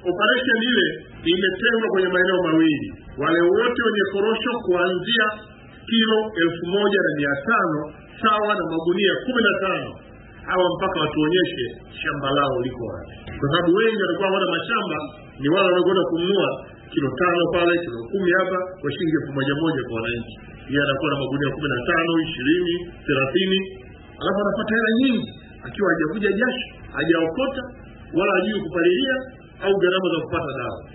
operation ile imetengwa kwenye maeneo mawili. Wale wote wenye korosho kuanzia kilo 1500 sawa na magunia 15 hawa mpaka watuonyeshe shamba lao liko wapi. Kwa sababu wengi walikuwa wana mashamba ni wale wanaokwenda kununua kilo 5 pale, kilo 10 hapa kwa shilingi 1000 kwa wananchi. Yeye anakuwa na magunia 15, 20, 30, alafu anapata hela nyingi akiwa hajavuja jasho, hajaokota wala hajui kupalilia au gharama za kupata dawa.